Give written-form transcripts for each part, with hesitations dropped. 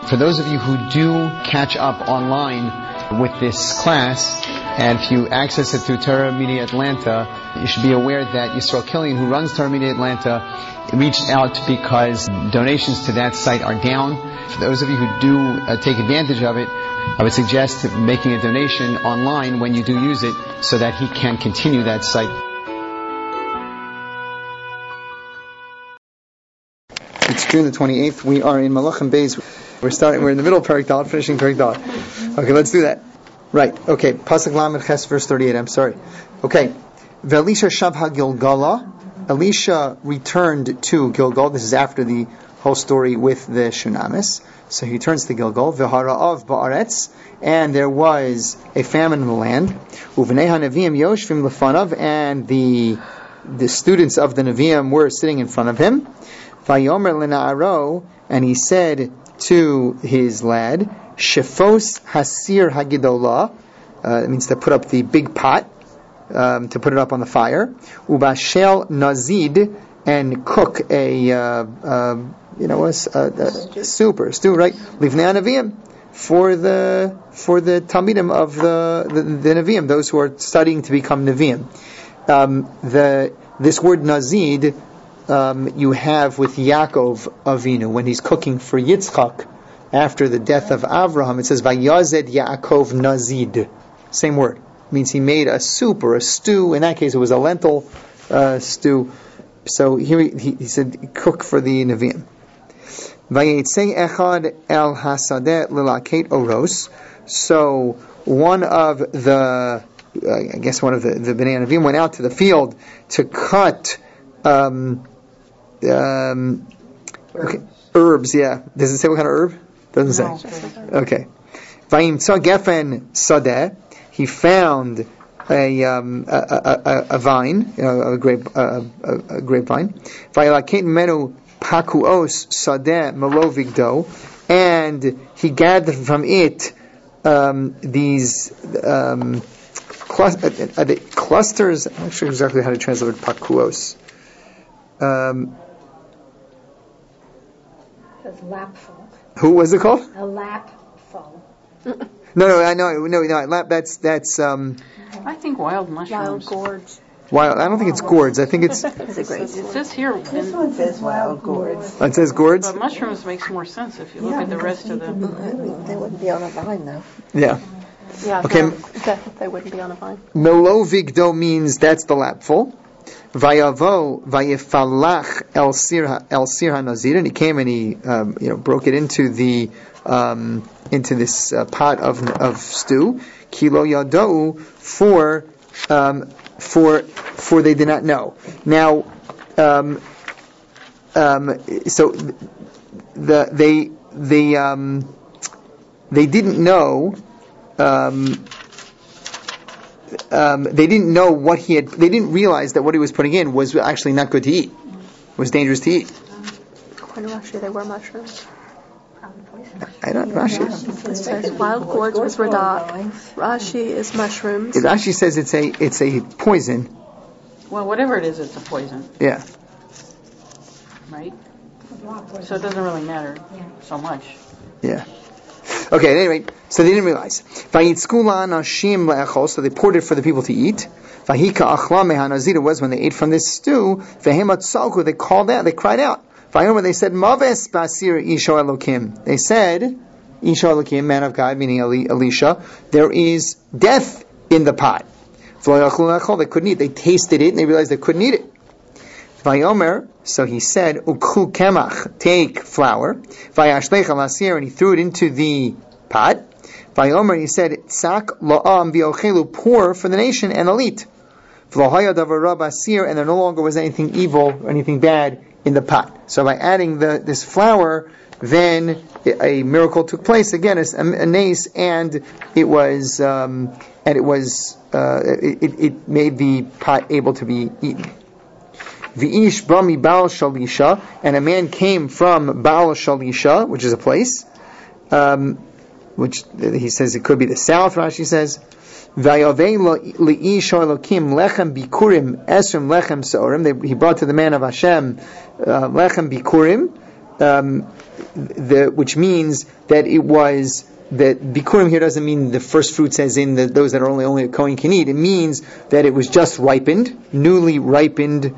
For those of you who do catch up online with this class, and if you access it through Torah Media Atlanta, you should be aware that Yisrael Killian, who runs Torah Media Atlanta, reached out because donations to that site are down. For those of you who do take advantage of it, I would suggest making a donation online when you do use it so that he can continue that site. It's June the 28th. We are in Malachim Beis. We're in the middle of Perek Dalet, finishing Perek Dalet. Okay, let's do that. Right, okay. Pasuk Lamed Ches, verse 38, I'm sorry. Okay. Ve'elisha shavha Gilgala. Elisha returned to Gilgal. This is after the whole story with the Shunamis. So he returns to Gilgal. V'hara'av ba'aretz. And there was a famine in the land. U'vnei ha'neviim yoshvim lefanav. And the students of the Nevi'im were sitting in front of him. Vayomer lena'aro. And he said to his lad, Shefos hasir hagidolah, it means to put up the big pot, to put it up on the fire. Ubashel nazid, and cook a soup or stew, right? Livnei Nevi'im, for the Talmidim of the Nevi'im, those who are studying to become Nevi'im. This word nazid you have with Yaakov Avinu when he's cooking for Yitzchak after the death of Avraham. It says Vayazed Yaakov Nazid. Same word. It means he made a soup or a stew. In that case, it was a lentil stew. So here he said, cook for the Nevi'im. Vayetzei echad el hasadeh lilaket oros. So one of the Bnei Nevi'im went out to the field to cut herbs, yeah. Does it say what kind of herb? Doesn't say. Okay. Vayimtza gefen sadeh. He found a vine, a grapevine. Vayalaket menu pakuos sadeh melovigdo, and he gathered from it these clusters. I'm not sure exactly how to translate pakuos. Lapful. Who was it called? A lapful. No. Lap. That's. I think wild mushrooms. Wild gourds. Wild. I don't think it's gourds. I think it's. It says here. This one says wild gourds. It says gourds. But mushrooms makes more sense if you look at the rest of them. They wouldn't be on a vine though. Yeah. Yeah. Okay. No, they wouldn't be on a vine. Melovigdo means that's the lapful. Vayavo vayefalach el sir hanazir, and he came and he broke it into the into this pot of stew. Kilo yadou, for they did not know. Now, so they didn't know. They didn't know what he had. They didn't realize that what he was putting in was actually not good to eat. It was dangerous to eat. According to Rashi, they were mushrooms. I don't. Rashi. It says wild gourds with radah. Rashi is mushrooms. It actually says it's a poison. Well, whatever it is, it's a poison. Yeah. Right. So it doesn't really matter so much. Yeah. Okay, at any rate, so they didn't realize. So they poured it for the people to eat. It was when they ate from this stew. They called out, they cried out. They said, Maves basir isho elokim. They said, Isho elokim, man of God, meaning Elisha, there is death in the pot. They couldn't eat. They tasted it and they realized they couldn't eat it. Vayomer, so he said, Ukhu kemach, take flour. Vayashlech alasir, and he threw it into the pot. Vayomer, he said, Tzak la'am v'ochelu, pour for the nation and they'll eat. V'lohaya davar rab asir, and there no longer was anything evil or anything bad in the pot. So by adding this flour, then a miracle took place again, a nace, and it made the pot able to be eaten. V'ish bami Baal Shalisha, and a man came from Baal Shalisha, which is a place, which he says it could be the south. Rashi says, Vayavei li'ish Elokim lechem bikurim esrim lechem seorim. He brought to the man of Hashem lechem bikurim, which means that it was that bikurim here doesn't mean the first fruits as in those that are only a Kohen can eat. It means that it was just ripened, newly ripened,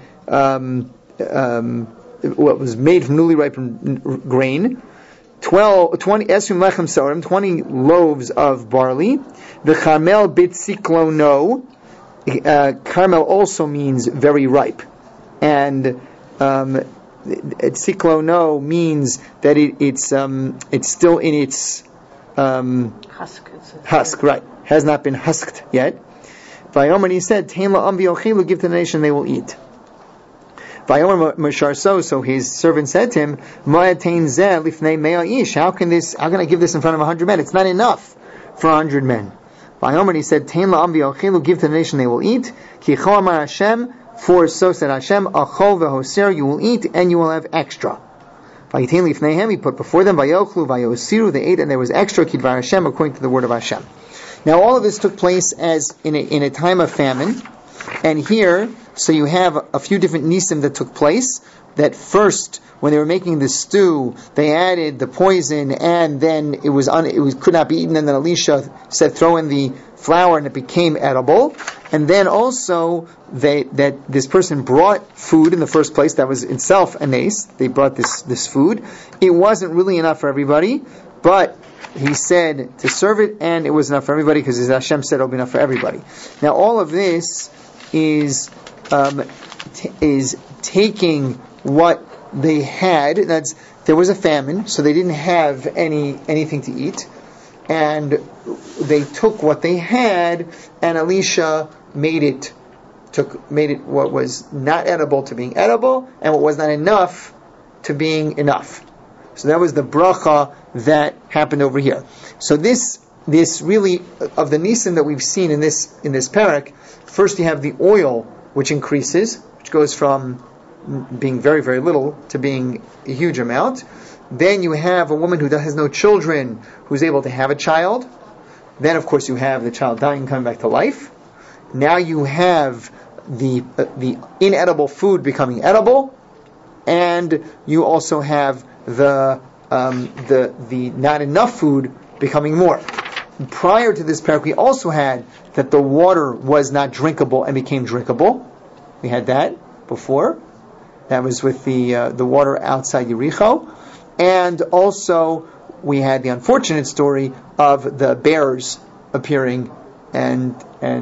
what was made from newly ripened grain. 20 esrim lechem sorim, 20 loaves of barley. The carmel bitziklono. Carmel also means very ripe, and Siklono means that it's still in its husk, right? Has not been husked yet. Vayomer, he said, "Tein la'am v'yochelu, give to the nation, they will eat." Vayomer Mashar, so his servant said to him, "Ma'atein zeh lifnei mea ish." How can I give this in front of 100 men? It's not enough for 100 men. Vayomer, he said, "Tein la'am v'yochelu, give to the nation, they will eat." Ki chol amar Hashem. For so said Hashem, achol v'hoser, you will eat and you will have extra. Vayitain lifneihem, he put before them, vayochlu vayosiru, they ate and there was extra, kidvar Hashem, according to the word of Hashem. Now all of this took place as in a time of famine, and here, so you have a few different nisim that took place. That first, when they were making the stew, they added the poison, and then it could not be eaten. And then Elisha said, "Throw in the flour," and it became edible. And then also that this person brought food in the first place. That was itself a nace. They brought this food. It wasn't really enough for everybody, but he said to serve it, and it was enough for everybody because Hashem said it'll be enough for everybody. Now all of this is taking what they had. There was a famine, so they didn't have anything to eat, and they took what they had, and Elisha made it what was not edible to being edible, and what was not enough to being enough. So that was the bracha that happened over here. So this really, of the nisim that we've seen in this parak, first you have the oil which increases, which goes from being very, very little to being a huge amount. Then you have a woman who has no children who's able to have a child. Then of course you have the child dying and coming back to life. Now you have the inedible food becoming edible, and you also have the not enough food becoming more. Prior to this parak, we also had that the water was not drinkable and became drinkable. We had that before. That was with the water outside Yericho. And also we had the unfortunate story of the bears appearing and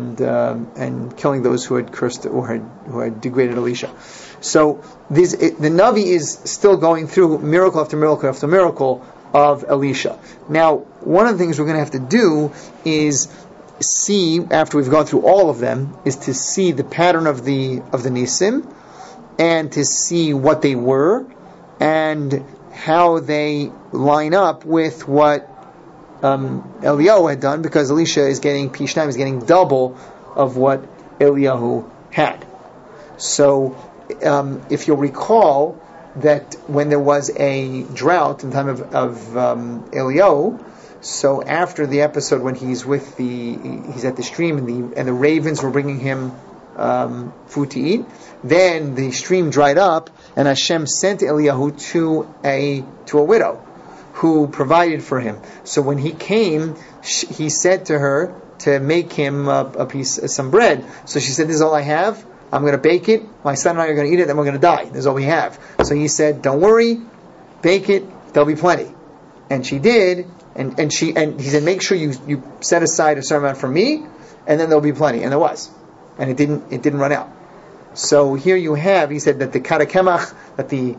killing those who had cursed or who had degraded Elisha. So the Navi is still going through miracle after miracle after miracle of Elisha. Now, one of the things we're going to have to do is see, after we've gone through all of them, is to see the pattern of the nisim, and to see what they were and how they line up with what Eliyahu had done, because Elisha is getting Pishnaim, is getting double of what Eliyahu had. So if you'll recall that when there was a drought in the time of Eliyahu, so after the episode when he's at the stream and the ravens were bringing him food to eat, then the stream dried up, and Hashem sent Eliyahu to a widow who provided for him. So when he came, he said to her to make him some bread. So she said, "This is all I have. I'm going to bake it. My son and I are going to eat it. Then we're going to die. This is all we have." So he said, "Don't worry, bake it. There'll be plenty." And she did. And he said, "Make sure you set aside a certain amount for me, and then there'll be plenty." And there was, and it didn't run out. So here you have, he said that the karakemach, that the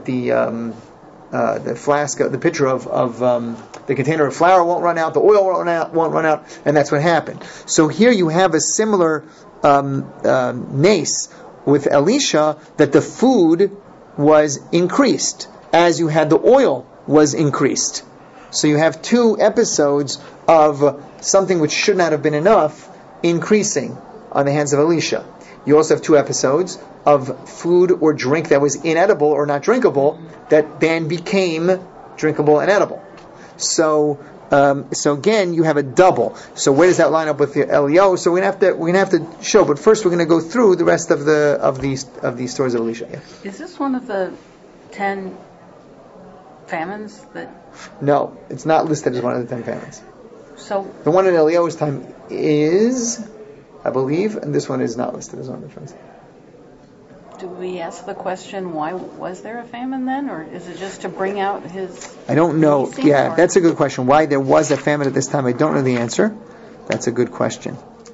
flask, the pitcher of the container of flour won't run out, the oil won't run out, and that's what happened. So here you have a similar nace with Elisha, that the food was increased as you had the oil was increased. So you have two episodes of something which should not have been enough increasing on the hands of Elisha. You also have two episodes of food or drink that was inedible or not drinkable that then became drinkable and edible. So again, you have a double. So where does that line up with the Eliyahu? So we're gonna have to show. But first, we're going to go through the rest of these stories of Elisha. Yeah. Is this one of the 10 famines that? No, it's not listed as one of the 10 famines. So The one in Eliyahu's time is, I believe, and this one is not listed as one of the famines. do we ask the question, why was there a famine then? Or is it just to bring out his... I don't know. He seems Yeah, for it. that's a good question. Why there was a famine at this time, I don't know the answer. That's a good question.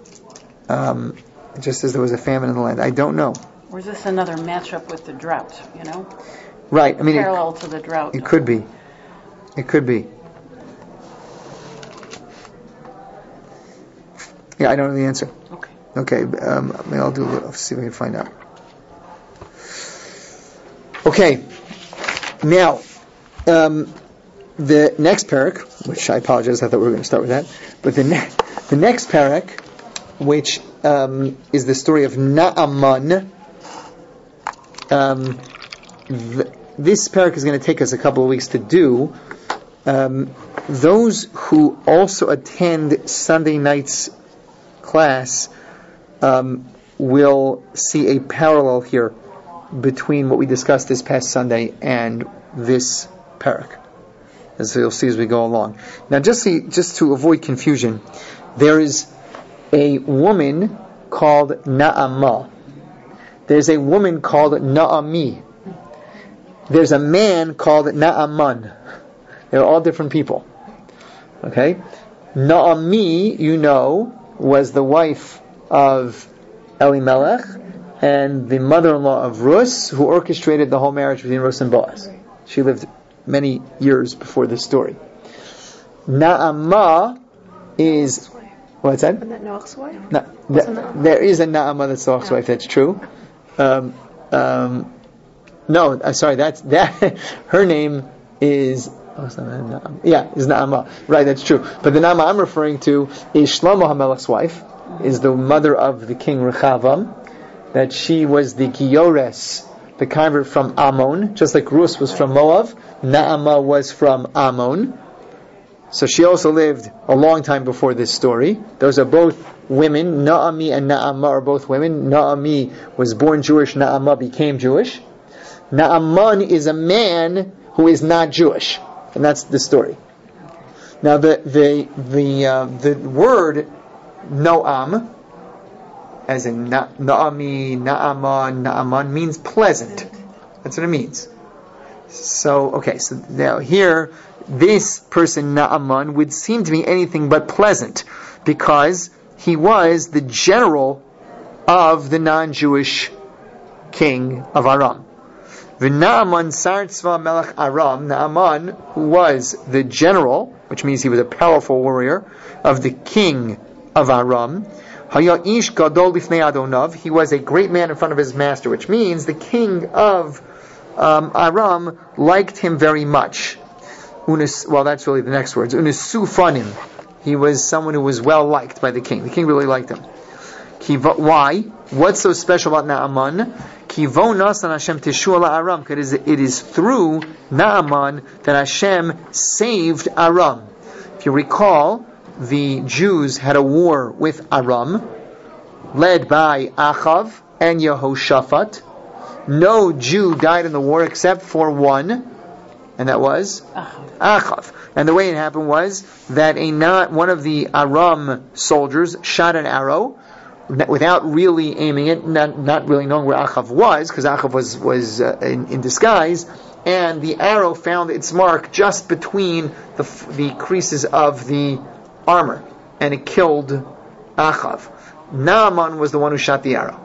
Just as there was a famine in the land. I don't know. Or is this another matchup with the drought, Right. I mean, Parallel to the drought. it could be. It could be. Yeah, I don't know the answer. Okay. Okay, maybe I'll see if I can find out. Okay, now, the next parak, which I apologize, I thought we were going to start with that, but the next parak, which is the story of Naaman, this parak is going to take us a couple of weeks to do. Those who also attend Sunday night's class will see a parallel here between what we discussed this past Sunday and this parak, as you'll see as we go along. Now, just to avoid confusion, there is a woman called Naamah. There's a woman called Naami. There's a man called Naaman. They're all different people. Okay? Naami, was the wife of Elimelech and the mother-in-law of Rus, who orchestrated the whole marriage between Rus and Boaz. She lived many years before this story. Naamah is... What's that? Isn't that Noach's wife? No, there is a Naamah that's Noach's wife, that's true. No, sorry, that her name is... is Naamah. Right, that's true. But the Naamah I'm referring to is Shlomo HaMelech's wife, is the mother of the king Rechavam, that she was the Giyores, the convert from Ammon, just like Rus was from Moab, Naamah was from Ammon. So she also lived a long time before this story. Those are both women. Naami and Naamah are both women. Naami was born Jewish, Naamah became Jewish. Naaman is a man who is not Jewish. And that's the story. Now the word Noam, as in Naami, Naaman, means pleasant. That's what it means. So now here, this person Naaman would seem to be anything but pleasant, because he was the general of the non-Jewish king of Aram. V'Naaman sar tzva melech Aram, Naaman, who was the general, which means he was a powerful warrior, of the king of Aram, haya ish gadol lifnei adonav, he was a great man in front of his master, which means the king of Aram liked him very much. That's really the next words. Unesu fanim, he was someone who was well liked by the king. The king really liked him. Why? What's so special about Naaman? Because it is through Naaman that Hashem saved Aram. If you recall, the Jews had a war with Aram, led by Achav and Yehoshaphat. No Jew died in the war except for one, and that was Achav. And the way it happened was that one of the Aram soldiers shot an arrow without really aiming it, not really knowing where Achav was, because Achav was in disguise, and the arrow found its mark just between the creases of the armor, and it killed Achav. Naaman was the one who shot the arrow.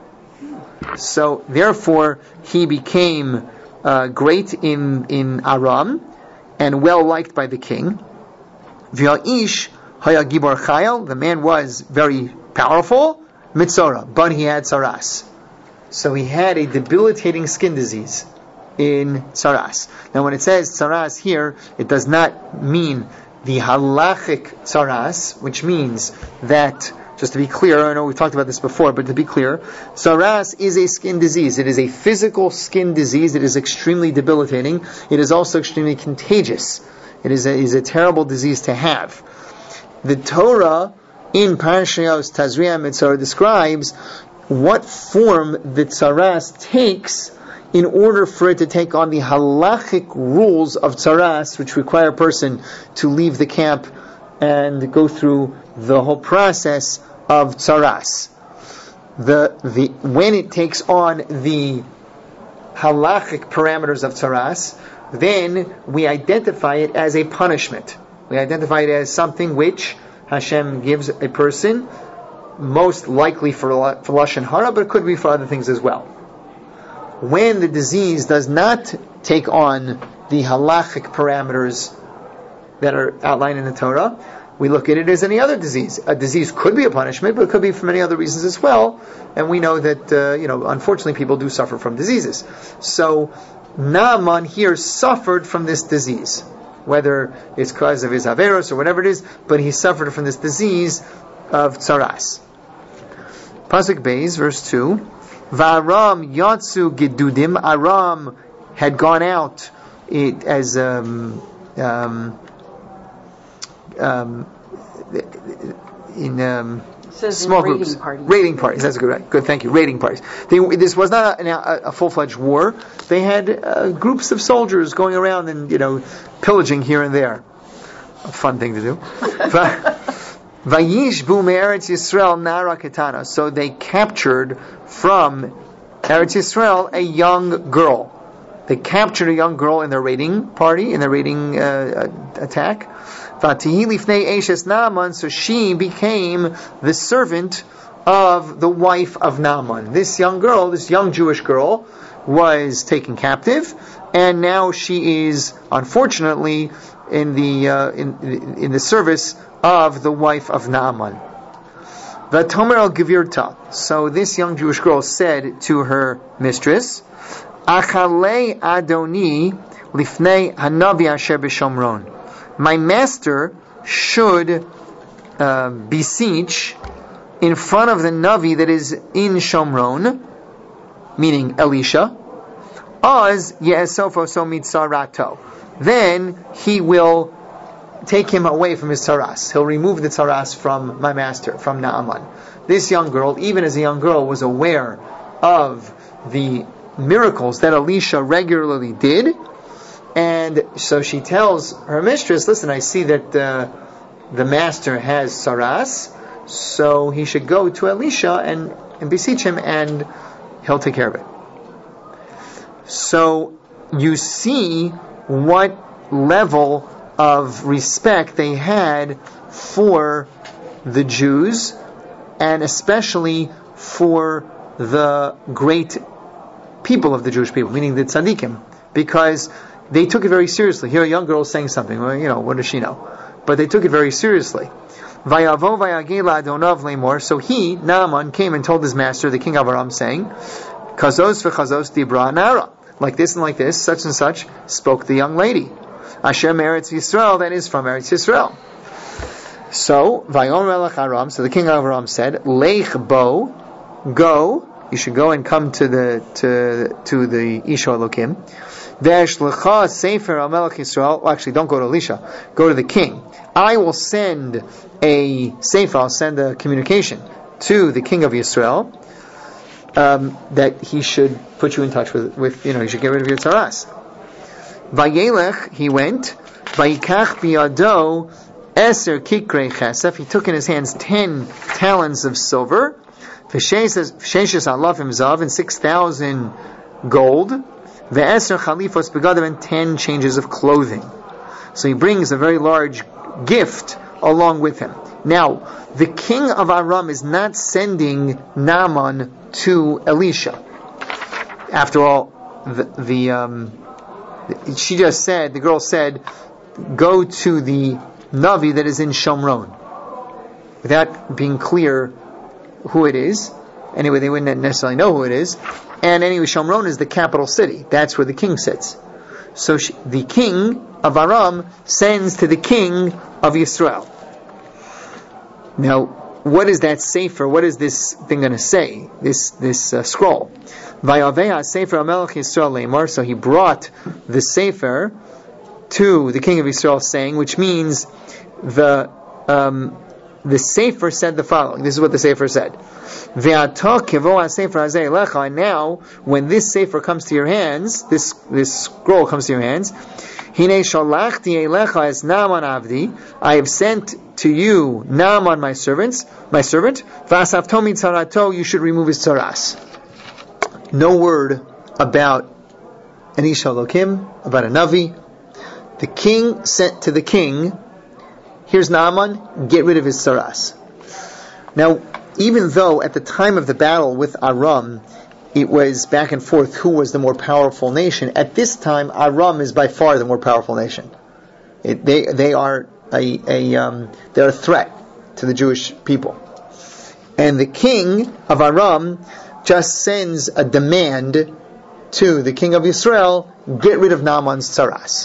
So therefore he became great in Aram and well liked by the king. V'ya'ish haya gibor chayil, the man was very powerful, mitzora, but he had saras. So he had a debilitating skin disease in saras. Now when it says saras here, it does not mean the halachic saras, which means that, just to be clear, I know we've talked about this before, but to be clear, saras is a skin disease. It is a physical skin disease. It is extremely debilitating. It is also extremely contagious. It is a terrible disease to have. The Torah in Parashiyos Tazria Mitzvah describes what form the tsaras takes in order for it to take on the halachic rules of tzaras, which require a person to leave the camp and go through the whole process of tzaras. When it takes on the halachic parameters of tzaras, then we identify it as a punishment. We identify it as something which Hashem gives a person, most likely for Lashon Hara, but it could be for other things as well. When the disease does not take on the halachic parameters that are outlined in the Torah, we look at it as any other disease. A disease could be a punishment, but it could be for many other reasons as well. And we know that, unfortunately people do suffer from diseases. So, Naaman here suffered from this disease. Whether it's because of his Averos or whatever it is, but he suffered from this disease of Tzaras. Pasuk Beis, verse 2. Va'aram yatsu gedudim. Aram had gone out as small groups, raiding parties. That's good. Good, thank you. Raiding parties. This was not a full-fledged war. They had groups of soldiers going around and pillaging here and there. A fun thing to do. Vayishbu me'eretz Yisrael nara ketana. So they captured from Eretz Yisrael a young girl. They captured a young girl in their raiding party, in their raiding attack. Vatihi lifnei eshes Naaman, so she became the servant of the wife of Naaman. This young girl, this young Jewish girl, was taken captive, and now she is, unfortunately, in the service of the wife of Naaman. Vatomer al Gevirta. So this young Jewish girl said to her mistress, Achalei Adoni lifnei hanavi asher b'Shomron. My master should beseech in front of the Navi that is in Shomron, meaning Elisha, Az ye'esofo so mitzarato. Then he will take him away from his tzaras. He'll remove the tzaras from my master, from Naaman. This young girl, even as a young girl, was aware of the miracles that Elisha regularly did. And so she tells her mistress, listen, I see that the master has tzaras, so he should go to Elisha and beseech him, and he'll take care of it. So you see what level of respect they had for the Jews, and especially for the great people of the Jewish people, meaning the tzaddikim, because they took it very seriously. Here a young girl is saying something, well, what does she know? But they took it very seriously. Vayavo vayagei la'adonav le'mor. So he, Naaman, came and told his master, the king of Aram, saying, Kazos v'chazos dibra nara. Like this and like this, such and such, spoke the young lady. Asher me'eretz Yisrael, that is from Eretz Yisrael. So, Vayomer melech Aram, so the king of Aram said, Leich bo, go, you should go and come to the Isha Elokim. Ve'eshlecha sefer HaMelech Yisrael. Well, actually, don't go to Elisha. Go to the king. I will send a sefer, I'll send a communication to the king of Yisrael, that he should put you in touch with you should get rid of your tzaras. Vayelech, he went. Vayikach biyado eser kikrei chesef. He took in his hands 10 talents of silver. V'sheishes alafim zav, and 6,000 gold. Ve'eser chalifos begadim, and 10 changes of clothing. So he brings a very large gift along with him. Now, the king of Aram is not sending Naaman to Elisha. After all, she just said, the girl said, go to the Navi that is in Shomron, without being clear who it is. Anyway, they wouldn't necessarily know who it is. And anyway, Shomron is the capital city. That's where the king sits. So the king of Aram sends to the king of Yisrael. Now, what is that sefer? What is this thing going to say? This scroll. Vayaveh sefer HaMelech Yisrael leimor. So he brought the sefer to the king of Israel, saying, which means the the Sefer said the following. This is what the Sefer said. And now, when this Sefer comes to your hands, this scroll comes to your hands, I have sent to you Naaman, my servant. You should remove his tzaras. No word about an Ish Elokim, about a Navi. The king sent to the king, here's Naaman, get rid of his tzaras. Now, even though at the time of the battle with Aram, it was back and forth who was the more powerful nation, at this time Aram is by far the more powerful nation. They are they're a threat to the Jewish people. And the king of Aram just sends a demand to the king of Israel, get rid of Naaman's tzaras.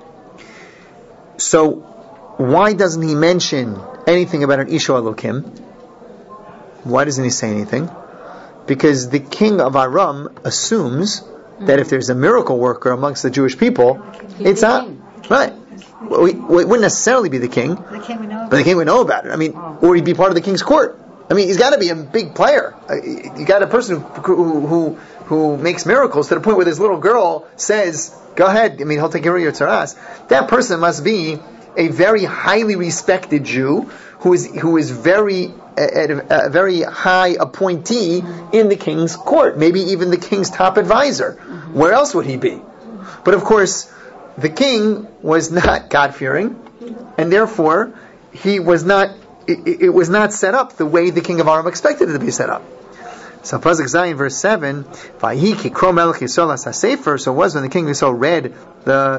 So, why doesn't he mention anything about an Ish Elokim? Why doesn't he say anything? Because the king of Aram assumes that if there's a miracle worker amongst the Jewish people, it's not right. Well, it wouldn't necessarily be the king, but the king would know about it. I mean, or he'd be part of the king's court. I mean, he's got to be a big player. You got a person who makes miracles to the point where this little girl says, "Go ahead." I mean, he'll take care of your tzaras. That person must be a very highly respected Jew who is very a very high appointee in the king's court, maybe even the king's top advisor. Where else would he be? But of course, the king was not God-fearing, and therefore he was not. It was not set up the way the king of Aram expected it to be set up. So Pasuk Zayin verse 7, Vayiki kro melech Yisrael as hasefer. So it was when the king of Yisrael read the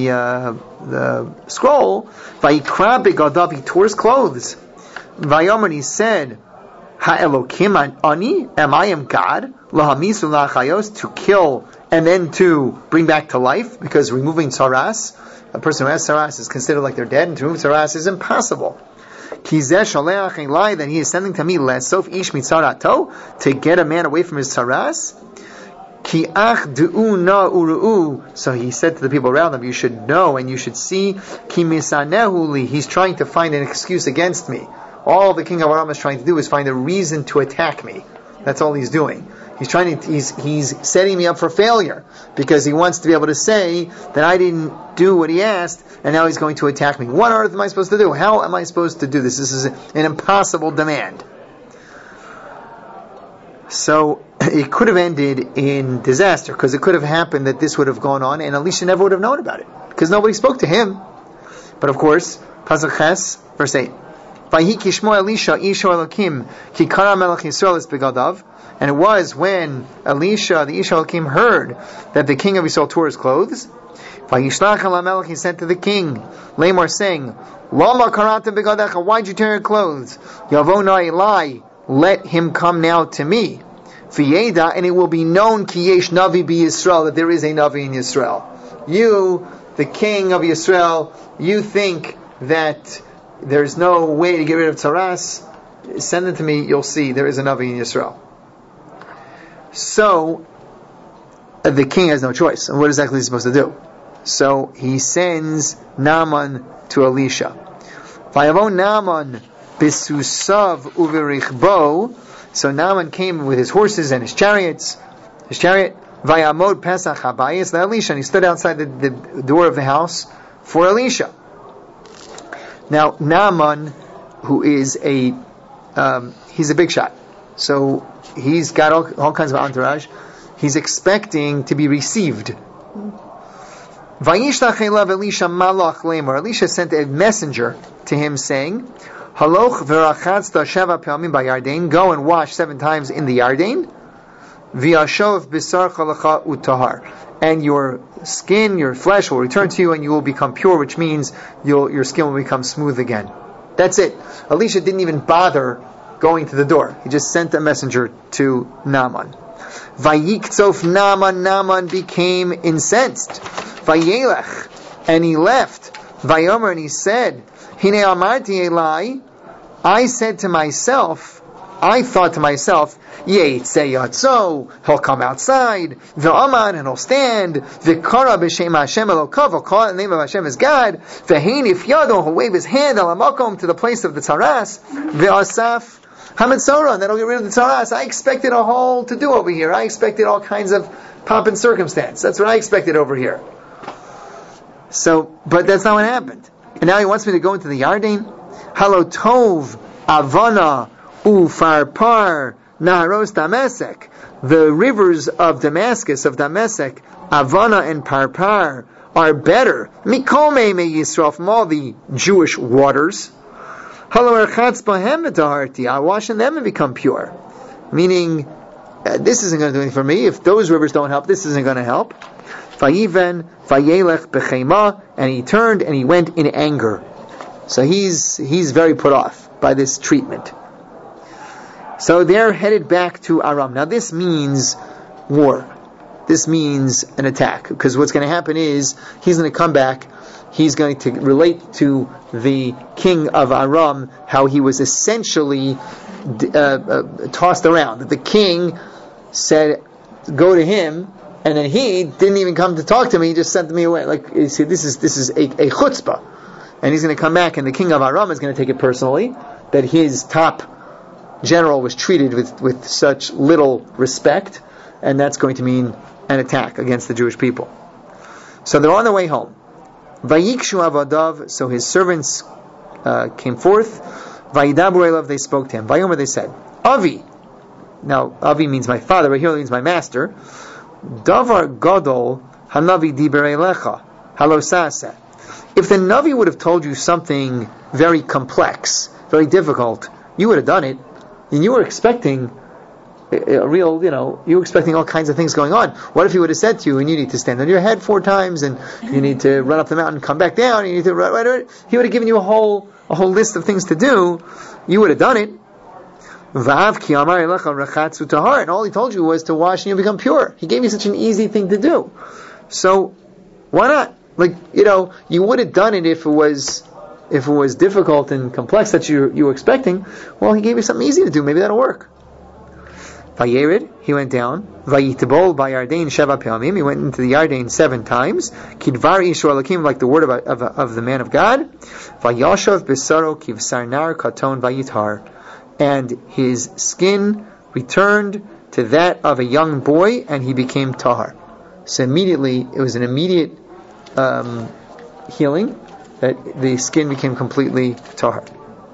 scroll. Vayikra begadav, he tore his clothes. Vayomer, he said, Ha'elokim ani, am I God? Lahamisu la'achayos, to kill and then to bring back to life, because removing tzaras, a person who has tzaras is considered like they're dead, and to remove tzaras is impossible. Then he is sending to me lesof ish mitzarato, to get a man away from his tzaras. Ki ach du'u na uru'u. So he said to the people around him, you should know and you should see. Ki misanehu li. He's trying to find an excuse against me. All the king of Aram is trying to do is find a reason to attack me. That's all he's doing. He's setting me up for failure, because he wants to be able to say that I didn't do what he asked, and now he's going to attack me. What on earth am I supposed to do? How am I supposed to do this? This is an impossible demand. So it could have ended in disaster, because it could have happened that this would have gone on, and Elisha never would have known about it, because nobody spoke to him. But of course, Pasuk Ches, verse 8. Vayhi kishmo Elisha Ish Elokim ki kara melech Yisrael es begadav. And it was when Elisha, the Ish Elokim, heard that the king of Israel tore his clothes. Vayishlach HaMelech, he sent to the king, Lamar, saying, Lama karata begadecha, why'd you tear your clothes? Yavona Eli, let him come now to me. V'yeda, and it will be known ki yesh navi bi Yisrael, that there is a navi in Yisrael. You, the king of Yisrael, you think that there's no way to get rid of tzaras? Send it to me, you'll see there is a navi in Yisrael. So, the king has no choice. And what exactly is he supposed to do? So, he sends Naaman to Elisha. Vayavon Naaman bisusav uverichbo. So Naaman came with his horses and his chariot. Vayamod pesach habayis leElisha. And he stood outside the door of the house for Elisha. Now, Naaman, who is he's a big shot. So, he's got all kinds of entourage. He's expecting to be received. Vayishlach elav Elisha malach lemar. Elisha sent a messenger to him saying, Haloch v'rachatzta sheva pa'amim b'Yarden. Go and wash 7 times in the Yarden. V'yashov b'sarcha lecha utahar. And your skin, your flesh will return to you, and you will become pure, which means your skin will become smooth again. That's it. Elisha didn't even bother going to the door. He just sent a messenger to Naaman. Vayiktzov Naaman. Naaman became incensed. Vayelech, and he left. Vayomer, and he said, Hine amarti Eli, I said to myself, I thought to myself, Yatso, he'll come outside, V'aman, and he'll stand, V'kara b'shem Hashem Elokav, he'll call it in the name of Hashem as God, V'hein if yado, he'll wave his hand al hamakom to the place of the tzaras, V'asaf Hamitzora, and then he'll get rid of the tzaras. I expected a whole to do over here. I expected all kinds of pomp and circumstance. That's what I expected over here. So, but that's not what happened. And now he wants me to go into the Yarden. Halo Tov, Avana, Ufarpar, Naharos Damasek. The rivers of Damascus, of Damasek, Avana and Parpar, are better. Mikome me Yisrael, from all the Jewish waters. Halo Erchatz Bahem V'Taharti, I wash in them and become pure. Meaning, this isn't going to do anything for me. If those rivers don't help, this isn't going to help. Vayiven, Vayelech B'Chema, and he turned and he went in anger. So he's very put off by this treatment. So they're headed back to Aram. Now this means war. This means an attack. Because what's going to happen is, he's going to come back, he's going to relate to the king of Aram how he was essentially tossed around. That the king said, go to him, and then he didn't even come to talk to me, he just sent me away. Like, you see, this is a chutzpah. And he's going to come back, and the king of Aram is going to take it personally, that his top general was treated with such little respect, and that's going to mean an attack against the Jewish people. So they're on their way home. Vayikshu avadav, so his servants came forth. Vayidabu elav, they spoke to him. Vayomer, they said, Avi. Now, Avi means my father, but here it means my master. Davar gadol hanavi diber elecha halosasa. If the Navi would have told you something very complex, very difficult, you would have done it. And you were expecting a real, you were expecting all kinds of things going on. What if he would have said to you, and you need to stand on your head 4 times, and you need to run up the mountain and come back down, and you need to run, he would have given you a whole list of things to do. You would have done it. And all he told you was to wash and you become pure. He gave you such an easy thing to do. So, why not? You would have done it if it was difficult and complex that you were expecting. Well, he gave you something easy to do. Maybe that'll work. Vayerid, he went down. Vayitbol by Yarden Sheva Pe'amim. He went into the Yarden 7 times. Kidvar Yisrael Elokim, like the word of the man of God. Vayashav Besaro Kivsar Nar Katon Vayitar. And his skin returned to that of a young boy, and he became tahar. So immediately, it was an immediate healing, that the skin became completely tahar.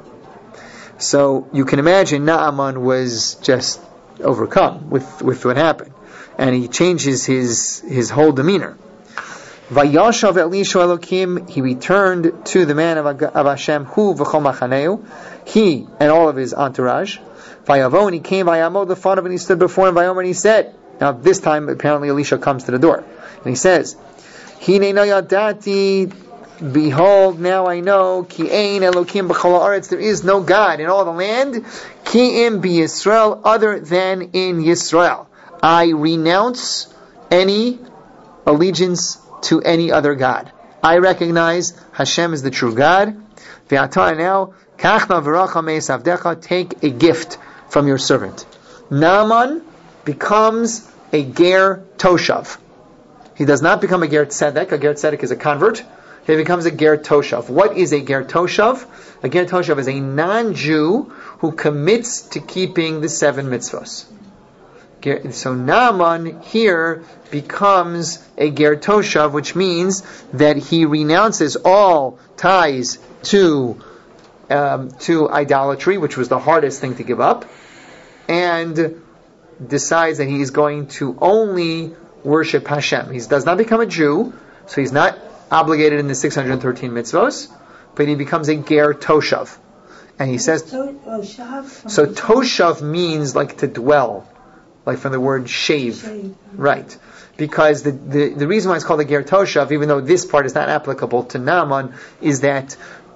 So you can imagine Naaman was just overcome with what happened, and he changes his whole demeanor. Vayashav Elisha Elokim, he returned to the man of Hashem, hu v'chol machaneu, he and all of his entourage. Vayavo, and he came, Vayamod, the father, and he stood before him, Vayomer, and he said, now this time apparently Elisha comes to the door, and he says, Hine no yadati, behold, now I know, ki ein Elokim b'chol haaretz, there is no God in all the land, ki im b'Yisrael, other than in Yisrael. I renounce any allegiance to any other God. I recognize Hashem is the true God. V'ata, now, kachna v'racha meis avdecha, take a gift from your servant. Naaman becomes a ger toshav. He does not become a ger tzedek. A ger tzedek is a convert. He becomes a ger toshav. What is a ger toshav? A ger toshav is a non-Jew who commits to keeping the 7 mitzvos. So Naaman here becomes a ger toshav, which means that he renounces all ties to idolatry, which was the hardest thing to give up, and decides that he's going to only worship Hashem. He does not become a Jew, so he's not obligated in the 613 mitzvos, but he becomes a ger toshav. And he says, so toshav means like to dwell, like from the word shave. Right. Because the reason why it's called a ger toshav, even though this part is not applicable to Naaman, is that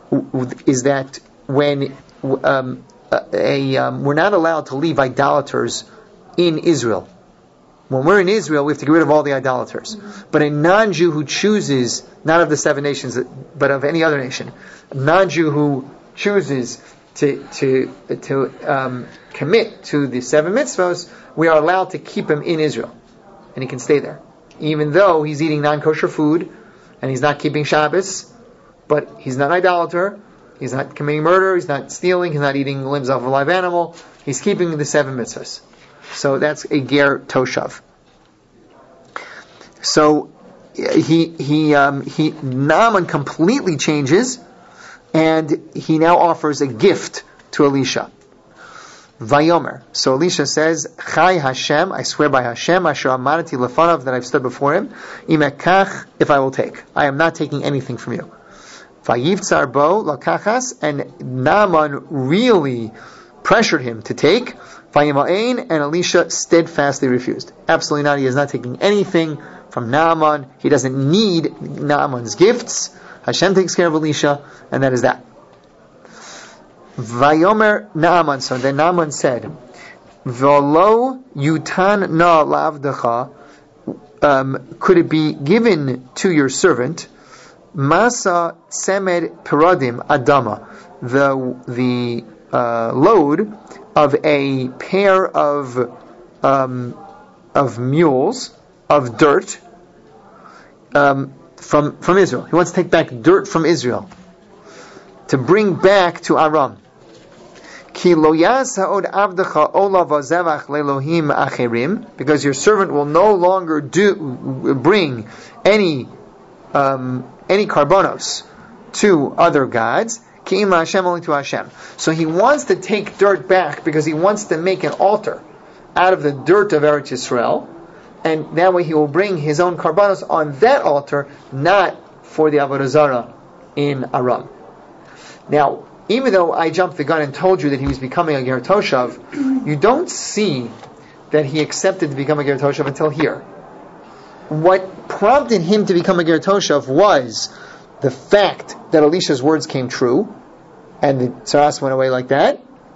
when we're not allowed to leave idolaters in Israel. When we're in Israel, we have to get rid of all the idolaters. But a non-Jew who chooses, not of the 7 nations, but of any other nation, a non-Jew who chooses to commit to the 7 mitzvos, we are allowed to keep him in Israel, and he can stay there, even though he's eating non-kosher food and he's not keeping Shabbos, but he's not an idolater, he's not committing murder, he's not stealing, he's not eating limbs of a live animal, he's keeping the 7 mitzvos. So that's a ger toshav. So Naaman completely changes, and he now offers a gift to Elisha. Vayomer. So Elisha says, Chai Hashem, I swear by Hashem, Asher amarati lefanav, that I've stood before him, imekach, if I will take. I am not taking anything from you. Vayivtzar bo lakachas, and Naaman really pressured him to take. Vayima'ain, and Elisha steadfastly refused. Absolutely not. He is not taking anything from Naaman. He doesn't need Naaman's gifts. Hashem takes care of Elisha, and that is that. Vayomer Naaman, so then Naaman said, V'lo yutan na lavdecha, could it be given to your servant, Masa semed peradim adama, the load of a pair of mules, of dirt, from Israel. He wants to take back dirt from Israel to bring back to Aram. Ki lo yas ha'od avdecha olav v'zevach le'elohim acherim, because your servant will no longer bring any karbonos to other gods. Ki im Hashem, only to Hashem. So he wants to take dirt back because he wants to make an altar out of the dirt of Eretz Yisrael, and that way he will bring his own karbanos on that altar, not for the Avodah Zarah in Aram. Now, even though I jumped the gun and told you that he was becoming a Ger Toshav, you don't see that he accepted to become a Ger Toshav until here. What prompted him to become a Ger Toshav was the fact that Elisha's words came true, and the Tsaras went away like that,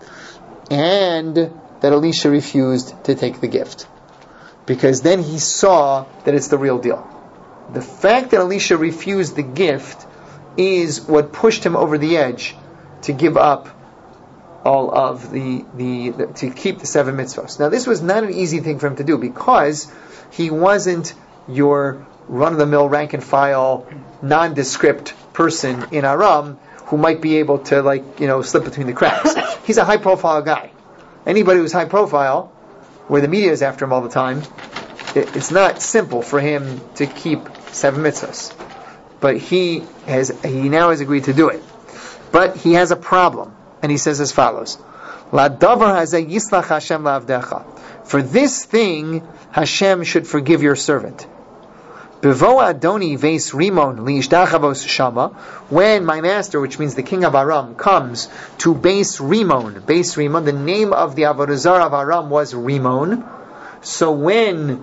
and that Elisha refused to take the gift. Because then he saw that it's the real deal. The fact that Elisha refused the gift is what pushed him over the edge to give up all of to keep the 7 mitzvos. Now, this was not an easy thing for him to do, because he wasn't your run-of-the-mill, rank-and-file, nondescript person in Aram who might be able to, slip between the cracks. He's a high-profile guy. Anybody who's high-profile, where the media is after him all the time, it's not simple for him to keep 7 mitzvahs. But he now has agreed to do it. But he has a problem, and he says as follows: La davar hazeh yislach Hashem la'avdecha. For this thing, Hashem should forgive your servant. Bevo Adoni veis Rimon liishdachavos shama. When my master, which means the king of Aram, comes to Beis Rimon, the name of the Avodah Zarah of Aram was Rimon. So when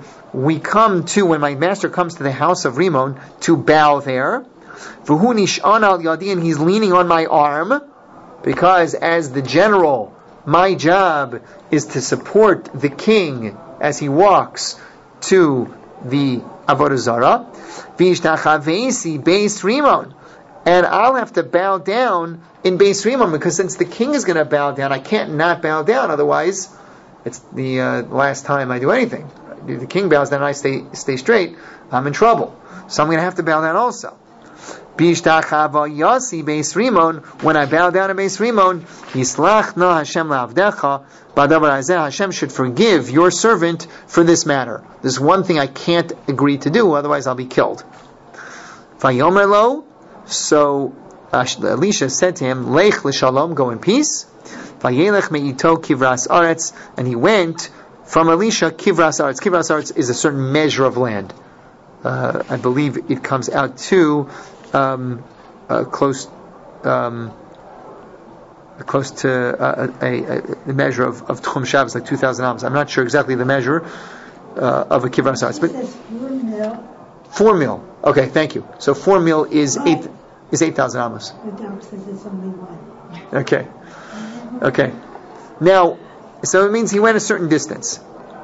my master comes to the house of Rimon to bow there, v'hu nish'an al yadi, and he's leaning on my arm, because as the general, my job is to support the king as he walks to the Avodah Zarah, v'ishtachavesi Beis Rimon, and I'll have to bow down in Beis Rimon, because since the king is going to bow down, I can't not bow down, otherwise it's the last time I do anything. If the king bows down and I stay straight, I'm in trouble. So I'm going to have to bow down also. Yasi Beis Rimon, when I bow down to Beis Rimon, Yislach na Hashem la'avdecha, b'davar hazeh, Hashem should forgive your servant for this matter. There's one thing I can't agree to do, otherwise I'll be killed. Vayomer lo, so Elisha said to him, Lech l'shalom, go in peace. Vayelech me'ito kivras aretz, and he went from Elisha kivras aretz. Kivras aretz is a certain measure of land. I believe it comes out to close to a measure of Tchum Shabbos, like 2,000 amos. I'm not sure exactly the measure of a kivras aretz, but 4 mil. Okay, thank you. So 4 mil is 8,000 amos. The dog says it's only 1. Okay. Now, so it means he went a certain distance.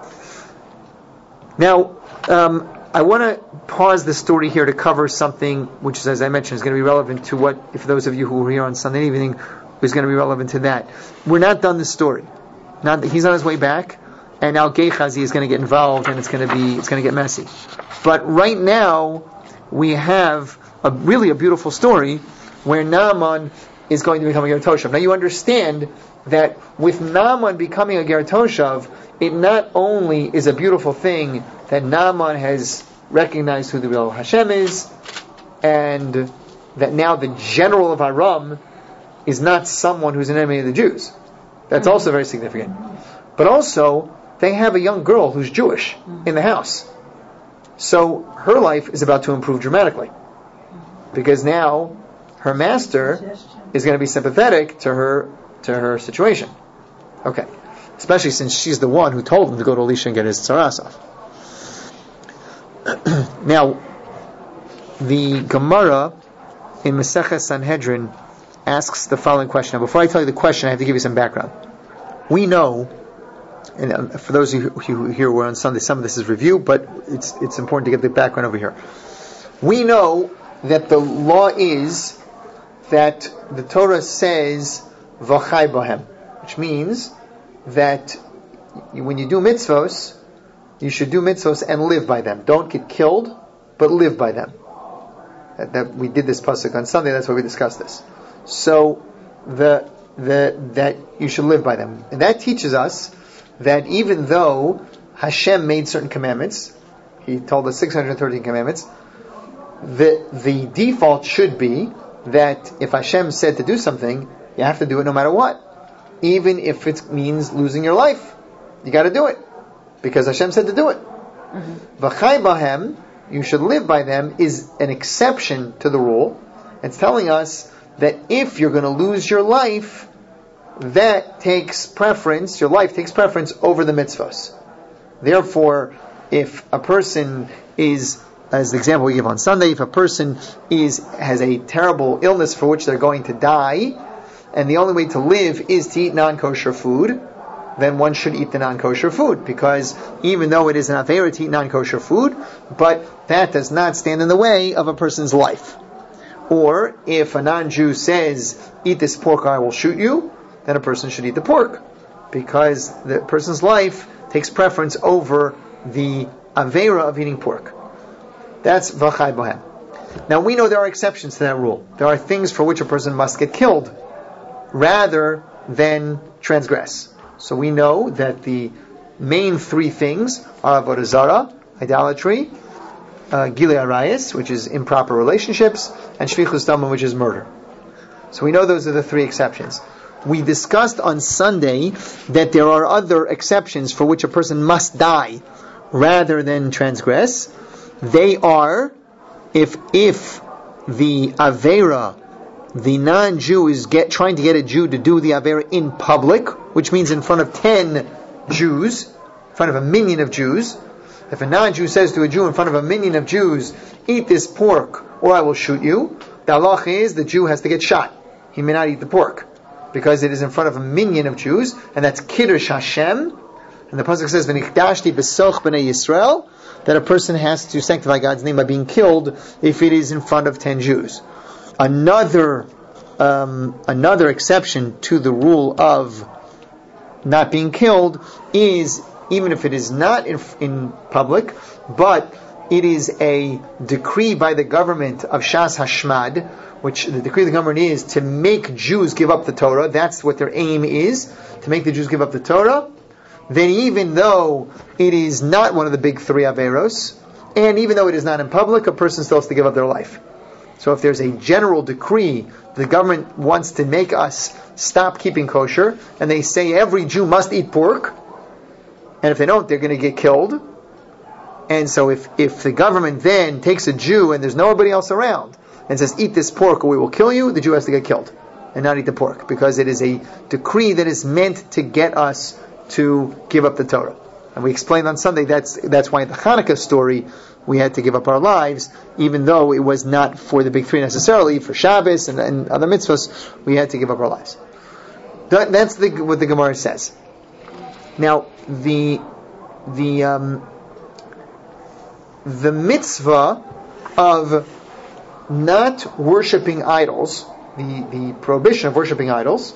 Now, I want to pause the story here to cover something which, as I mentioned, is going to be relevant to what, if those of you who were here on Sunday evening, is going to be relevant to that. We're not done this story. He's on his way back, and now Gehazi is going to get involved, and it's going to get messy. But right now, we have a beautiful story where Naaman is going to become a Ger Toshav. Now you understand that with Naaman becoming a Ger Toshav, it not only is a beautiful thing that Naaman has recognized who the real Hashem is, and that now the general of Aram is not someone who's an enemy of the Jews. That's also very significant. But also, they have a young girl who's Jewish in the house. So her life is about to improve dramatically. Because now her master is going to be sympathetic to her situation. Okay. Especially since she's the one who told him to go to Elisha and get his tzaras off. Now, the Gemara in Maseches Sanhedrin asks the following question. Now, before I tell you the question, I have to give you some background. We know, and for those of you who here were on Sunday, some of this is review, but it's important to get the background over here. We know that the law is that the Torah says v'chai bohem, which means that when you do mitzvos, you should do mitzvos and live by them. Don't get killed, but live by them. That we did this pasuk on Sunday. That's why we discussed this. So that you should live by them, and that teaches us that even though Hashem made certain commandments, He told us 613 commandments. The default should be that if Hashem said to do something, you have to do it no matter what, even if it means losing your life. You got to do it because Hashem said to do it. V'chai bahem, you should live by them, is an exception to the rule. It's telling us that if you're going to lose your life, that takes preference, your life takes preference over the mitzvahs. Therefore, if a person is, as the example we give on Sunday, if a person has a terrible illness for which they're going to die, and the only way to live is to eat non-kosher food, then one should eat the non-kosher food, because even though it is an avera to eat non-kosher food, but that does not stand in the way of a person's life. Or, if a non-Jew says, eat this pork or I will shoot you, then a person should eat the pork, because the person's life takes preference over the avera of eating pork. That's v'chai bohem. Now we know there are exceptions to that rule. There are things for which a person must get killed, rather than transgress. So we know that the main three things are avodah zarah, idolatry, gilui arayis, which is improper relationships, and shvichus damim, which is murder. So we know those are the three exceptions. We discussed on Sunday that there are other exceptions for which a person must die rather than transgress. They are if the avera, the non-Jew is trying to get a Jew to do the avera in public, which means in front of 10 Jews, in front of a million of Jews. If a non-Jew says to a Jew in front of a million of Jews, eat this pork or I will shoot you, the halach is the Jew has to get shot. He may not eat the pork, because it is in front of a million of Jews, and that's Kiddush Hashem. And the pasuk says, "V'nikdashti b'soch b'nei Yisrael," that a person has to sanctify God's name by being killed if it is in front of 10 Jews. Another exception to the rule of not being killed is even if it is not in public, but it is a decree by the government of Shas Hashmad, which the decree of the government is to make Jews give up the Torah. That's what their aim is, to make the Jews give up the Torah. Then even though it is not one of the big three averos, and even though it is not in public, a person still has to give up their life. So if there's a general decree, the government wants to make us stop keeping kosher, and they say every Jew must eat pork, and if they don't, they're going to get killed. And so if the government then takes a Jew and there's nobody else around and says, eat this pork or we will kill you, the Jew has to get killed and not eat the pork, because it is a decree that is meant to get us to give up the Torah. And we explained on Sunday that's why in the Hanukkah story we had to give up our lives, even though it was not for the big three necessarily, for Shabbos and other mitzvahs, we had to give up our lives. That's what the Gemara says. Now, the mitzvah of not worshipping idols, the prohibition of worshiping idols,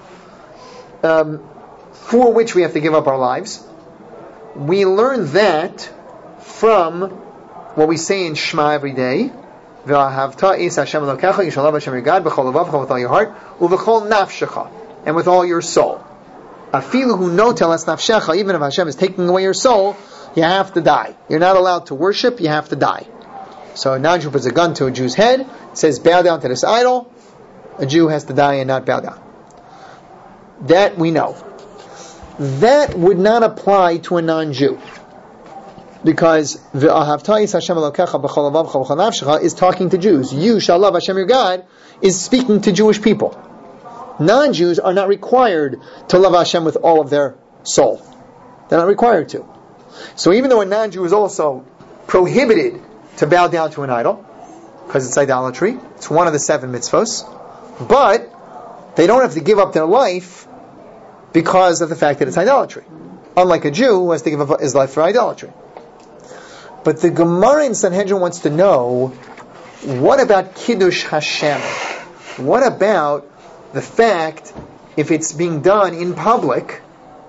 for which we have to give up our lives. We learn that from what we say in Shema every day. V'ahavta is Hashem Elokecha, you shall love Hashem your God, b'chol levavecha, with all your heart, u'v'chol nafshecha, and with all your soul. Afilu hu notel es nafshecha, even if Hashem is taking away your soul, you have to die. You're not allowed to worship, you have to die. So a non-Jew puts a gun to a Jew's head, says bow down to this idol, a Jew has to die and not bow down. That we know. That would not apply to a non-Jew. Because V'ahavta Hashem Elokecha b'chol levavecha v'chol nafshecha is talking to Jews. You shall love Hashem your God is speaking to Jewish people. Non-Jews are not required to love Hashem with all of their soul. They're not required to. So even though a non-Jew is also prohibited to bow down to an idol, because it's idolatry, it's one of the 7 mitzvos, but they don't have to give up their life because of the fact that it's idolatry. Unlike a Jew who has to give up his life for idolatry. But the Gemara in Sanhedrin wants to know, what about Kiddush Hashem? What about the fact, if it's being done in public,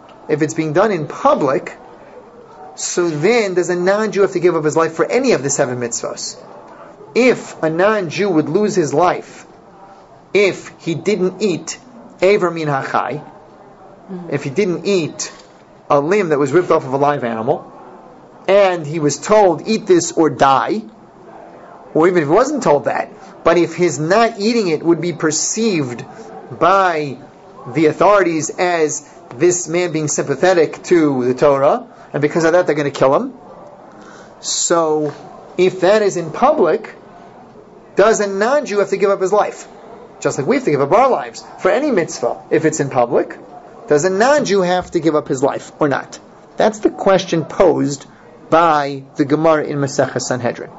so then does a non-Jew have to give up his life for any of the 7 mitzvos? If a non-Jew would lose his life if he didn't eat Eiver Min HaChai, if he didn't eat a limb that was ripped off of a live animal, and he was told, eat this or die, or even if he wasn't told that, but if his not eating it would be perceived by the authorities as this man being sympathetic to the Torah, and because of that they're going to kill him. So, if that is in public, does a non-Jew have to give up his life? Just like we have to give up our lives for any mitzvah. If it's in public, does a non-Jew have to give up his life or not? That's the question posed by the Gemara in Masechah Sanhedrin.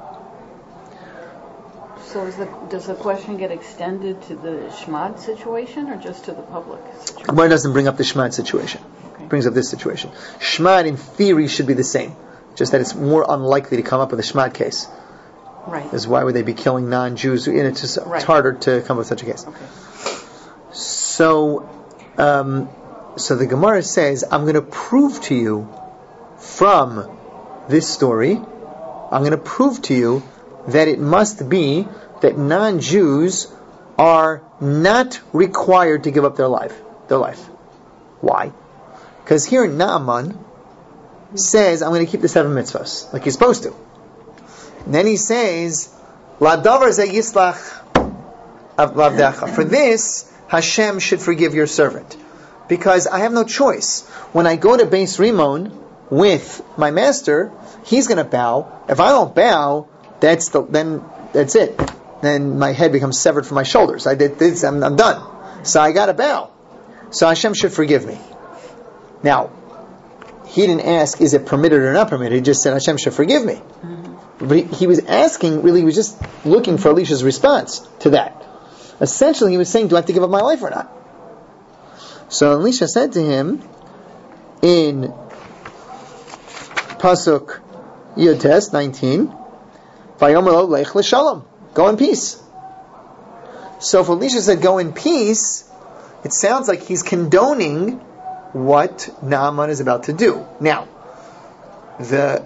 So does the question get extended to the Shmad situation or just to the public situation? Gemara doesn't bring up the Shmad situation. Okay. It brings up this situation. Shmad in theory should be the same, just that it's more unlikely to come up with a Shmad case. Right. Because why would they be killing non-Jews? It's harder to come up with such a case. Okay. So the Gemara says, I'm going to prove to you from this story, I'm going to prove to you that it must be that non-Jews are not required to give up their life. Why? Because here Naaman says, I'm going to keep the 7 mitzvahs, like he's supposed to. And then he says, La davar ze yislach avdecha. For this, Hashem should forgive your servant. Because I have no choice. When I go to Beis Rimon with my master, he's going to bow. If I don't bow, then that's it. Then my head becomes severed from my shoulders. I'm done. So I got to bow. So Hashem should forgive me. Now, he didn't ask, is it permitted or not permitted? He just said, Hashem should forgive me. Mm-hmm. But he was asking, really, he was just looking for Elisha's response to that. Essentially, he was saying, do I have to give up my life or not? So Elisha said to him, in Pasuk Yotes 19, Vayomer lo lech l'shalom, go in peace. So if Elisha said go in peace, it sounds like he's condoning what Naaman is about to do. Now, the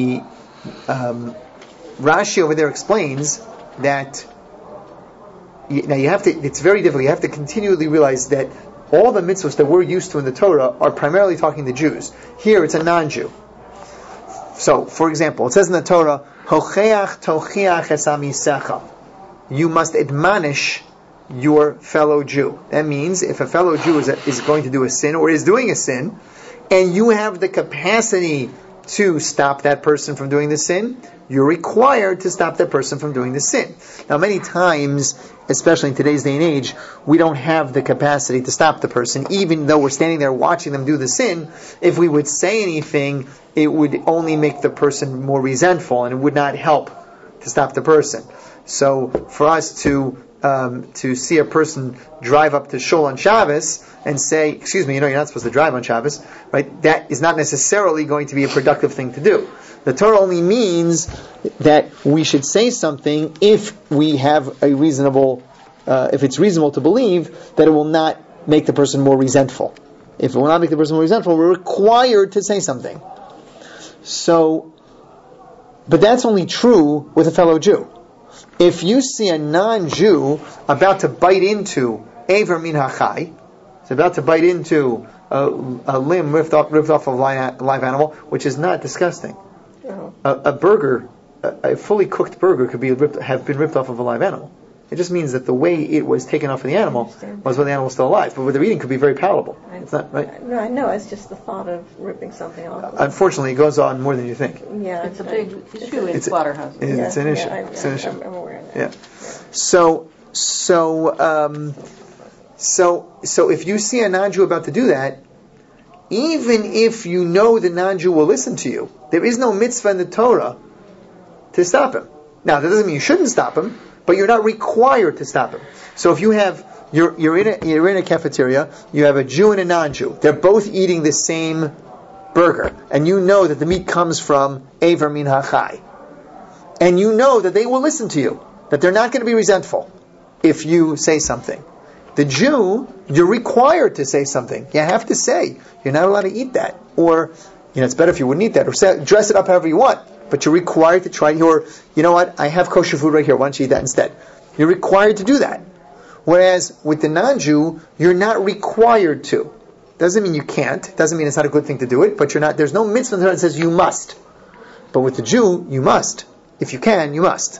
Rashi over there explains that you have to. It's very difficult. You have to continually realize that all the mitzvahs that we're used to in the Torah are primarily talking to Jews. Here, it's a non-Jew. So, for example, it says in the Torah, "Hocheach tochiach es amisecha." You must admonish your fellow Jew. That means if a fellow Jew is going to do a sin or is doing a sin, and you have the capacity to stop that person from doing the sin, you're required to stop that person from doing the sin. Now, many times, especially in today's day and age, we don't have the capacity to stop the person, even though we're standing there watching them do the sin. If we would say anything, it would only make the person more resentful, and it would not help to stop the person. So, for us to see a person drive up to Shul on Shabbos and say, excuse me, you're not supposed to drive on Shabbos, right? That is not necessarily going to be a productive thing to do. The Torah only means that we should say something if we have a reasonable if it's reasonable to believe that it will not make the person more resentful. If it will not make the person more resentful, we're required to say something. So, but that's only true with a fellow Jew. If you see a non-Jew about to bite into Eiver Min HaChai, it's about to bite into a limb ripped off of a live animal, which is not disgusting. A burger, a fully cooked burger, could have been ripped off of a live animal. It just means that the way it was taken off of the animal was when the animal was still alive. But what they're eating could be very palatable. It's not right. No, I know. It's just the thought of ripping something off. Unfortunately, it goes on more than you think. Yeah, It's a big issue in slaughterhouses. It's an issue. I'm aware of that. Yeah. So if you see a non-Jew about to do that, even if you know the non-Jew will listen to you, there is no mitzvah in the Torah to stop him. Now, that doesn't mean you shouldn't stop him, but you're not required to stop him. So if you have, you're in a cafeteria, you have a Jew and a non-Jew. They're both eating the same burger, and you know that the meat comes from Eiver Min HaChai, and you know that they will listen to you, that they're not going to be resentful if you say something. The Jew, you're required to say something. You have to say, you're not allowed to eat that. Or, it's better if you wouldn't eat that. Or dress it up however you want. But you're required to try, you know what, I have kosher food right here, why don't you eat that instead? You're required to do that. Whereas with the non-Jew, you're not required to. Doesn't mean you can't. Doesn't mean it's not a good thing to do it. But there's no mitzvah that says you must. But with the Jew, you must. If you can, you must.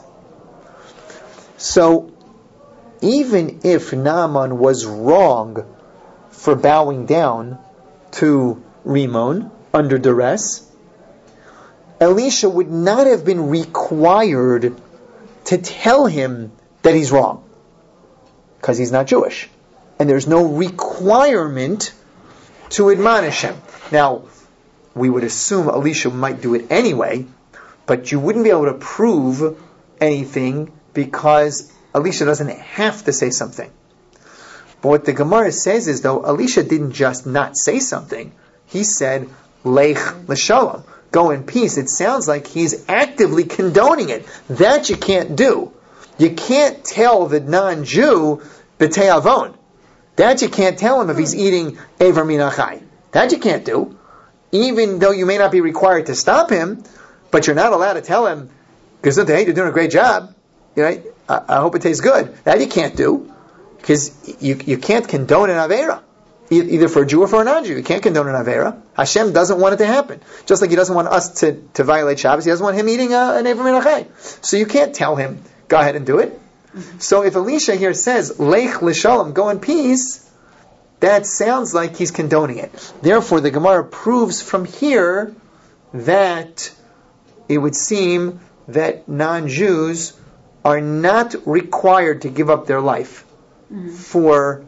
So, even if Naaman was wrong for bowing down to Rimon under duress, Elisha would not have been required to tell him that he's wrong, because he's not Jewish. And there's no requirement to admonish him. Now, we would assume Elisha might do it anyway, but you wouldn't be able to prove anything because Elisha doesn't have to say something. But what the Gemara says is, though, Elisha didn't just not say something. He said, Lech l'shalom, go in peace. It sounds like he's actively condoning it. That you can't do. You can't tell the non-Jew b'tei avon. That you can't tell him if he's eating Eiver Min HaChai. That you can't do. Even though you may not be required to stop him, but you're not allowed to tell him, because hey, you're doing a great job. Right? I hope it tastes good. That you can't do, because you can't condone an Aveira, either for a Jew or for a non-Jew. You can't condone an Aveira. Hashem doesn't want it to happen. Just like He doesn't want us to violate Shabbos, He doesn't want him eating an Eiver Min HaChai. So you can't tell him, go ahead and do it. Mm-hmm. So if Elisha here says, Lech l'shalom, go in peace, that sounds like he's condoning it. Therefore, the Gemara proves from here that it would seem that non-Jews are not required to give up their life for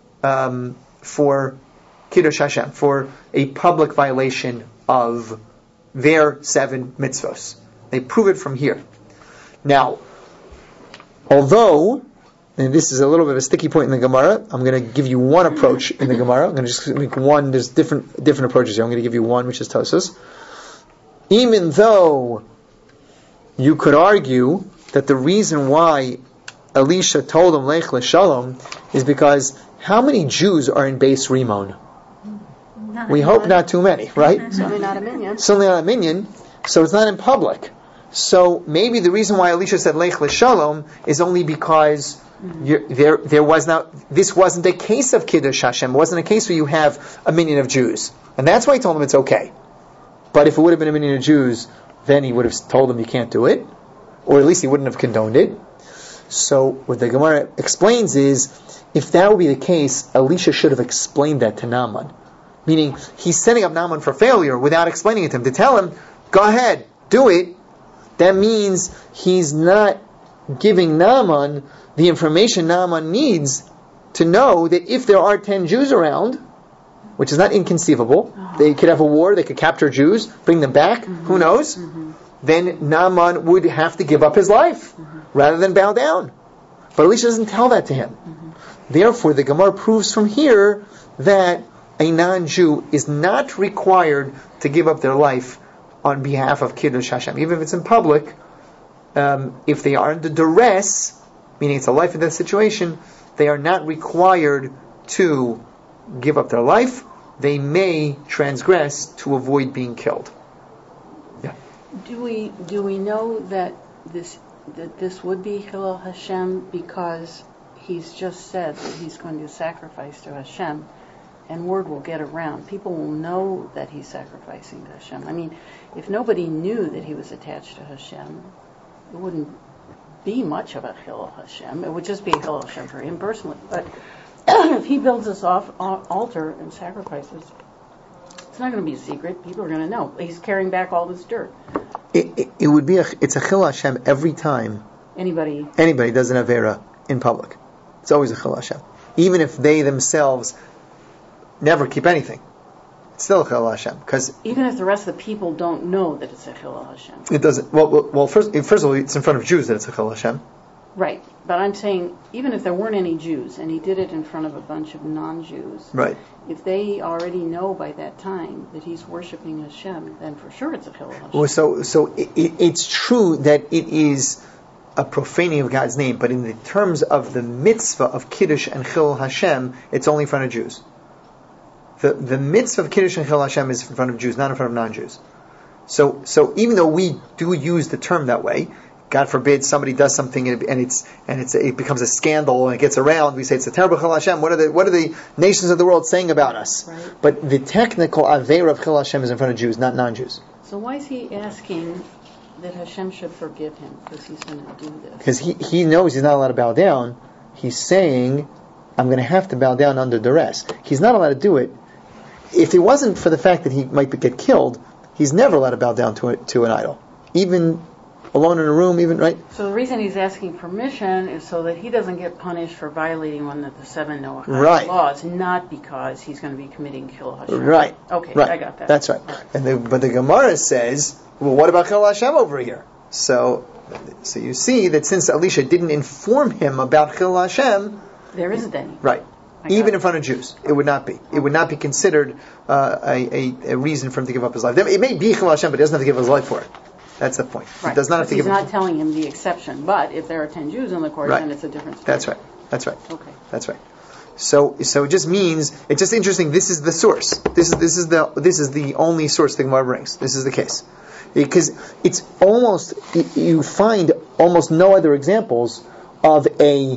Kiddush Hashem, for a public violation of their 7 mitzvos. They prove it from here. Now, although, and this is a little bit of a sticky point in the Gemara, I'm going to give you one approach in the Gemara. I'm going to just make one. There's different approaches here. I'm going to give you one, which is Tosfos. Even though you could argue that the reason why Elisha told him Lech l'shalom is because how many Jews are in Beis Rimon? We hope not too many, right? Certainly not a minion. Certainly not a minion, so it's not in public. So maybe the reason why Elisha said Lech l'shalom is only because this wasn't a case of Kiddush Hashem. It wasn't a case where you have a minion of Jews. And that's why he told him it's okay. But if it would have been a minion of Jews, then he would have told him you can't do it. Or at least he wouldn't have condoned it. So what the Gemara explains is, if that would be the case, Elisha should have explained that to Naaman. Meaning, he's setting up Naaman for failure without explaining it to him. To tell him, go ahead, do it, that means he's not giving Naaman the information Naaman needs to know that if there are 10 Jews around, which is not inconceivable, they could have a war, they could capture Jews, bring them back, who knows? Then Naaman would have to give up his life rather than bow down. But Elisha doesn't tell that to him. Therefore, the Gemara proves from here that a non-Jew is not required to give up their life on behalf of Kiddush Hashem. Even if it's in public, if they are under duress, meaning it's a life and death situation, they are not required to give up their life. They may transgress to avoid being killed. Yeah. Do we know that this would be Hillel Hashem because he's just said that he's going to sacrifice to Hashem, and word will get around. People will know that he's sacrificing to Hashem. I mean, if nobody knew that he was attached to Hashem, it wouldn't be much of a Hillel Hashem. It would just be a Hillel Hashem for him personally. But if he builds this altar and sacrifices, it's not going to be a secret. People are going to know. He's carrying back all this dirt. It would be it's a Chillul Hashem every time Anybody does an Avera in public. It's always a Chillul Hashem. Even if they themselves never keep anything, it's still a Chillul Hashem. Because even if the rest of the people don't know that it's a Hillel Hashem. It doesn't. Well, first of all, it's in front of Jews that it's a Chillul Hashem. Right. But I'm saying, even if there weren't any Jews, and he did it in front of a bunch of non-Jews, right? If they already know by that time that he's worshiping Hashem, then for sure it's a Hillel Hashem. Well, so it's true that it is a profaning of God's name, but in the terms of the mitzvah of Kiddush and Chillul Hashem, it's only in front of Jews. The mitzvah of Kiddush and Chillul Hashem is in front of Jews, not in front of non-Jews. So even though we do use the term that way, God forbid somebody does something and it becomes a scandal and it gets around. We say it's a terrible Chillul Hashem. What are the nations of the world saying about us? Right. But the technical Aveira of Chillul Hashem is in front of Jews, not non-Jews. So why is he asking that Hashem should forgive him because he's going to do this? Because he knows he's not allowed to bow down. He's saying, I'm going to have to bow down under duress. He's not allowed to do it. If it wasn't for the fact that he might get killed, he's never allowed to bow down to an idol, even alone in a room, even, right? So the reason he's asking permission is so that he doesn't get punished for violating one of the 7 Noahide laws, not because he's going to be committing Chillul Hashem. Right. Okay, right. I got that. That's right. But the Gemara says, well, what about Chillul Hashem over here? So you see that since Elisha didn't inform him about Chillul Hashem, there isn't any. Right. Even in front of Jews, it would not be. It would not be considered a reason for him to give up his life. It may be Chillul Hashem, but he doesn't have to give his life for it. That's the point. Right. He does not have to give. He's not telling him the exception, but if there are 10 Jews in the court, then it's a different story. That's right. Okay. That's right. So it just means it's just interesting. This is the source. This is the only source the Gemara brings. This is the case because it's almost you find almost no other examples of a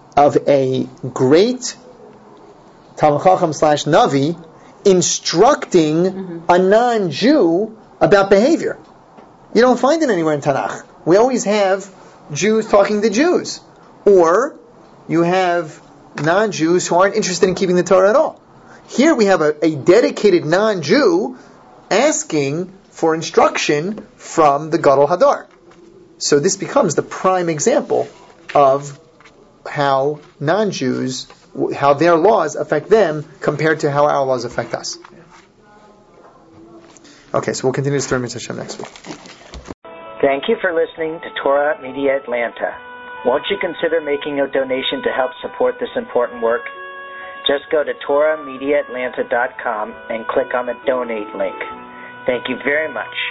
great Talmid Chacham / Navi instructing a non-Jew about behavior. You don't find it anywhere in Tanakh. We always have Jews talking to Jews. Or you have non-Jews who aren't interested in keeping the Torah at all. Here we have a dedicated non-Jew asking for instruction from the Gadol Hadar. So this becomes the prime example of how non-Jews, how their laws affect them compared to how our laws affect us. Okay, so we'll continue this story with Hashem next week. Thank you for listening to Torah Media Atlanta. Won't you consider making a donation to help support this important work? Just go to TorahMediaAtlanta.com and click on the donate link. Thank you very much.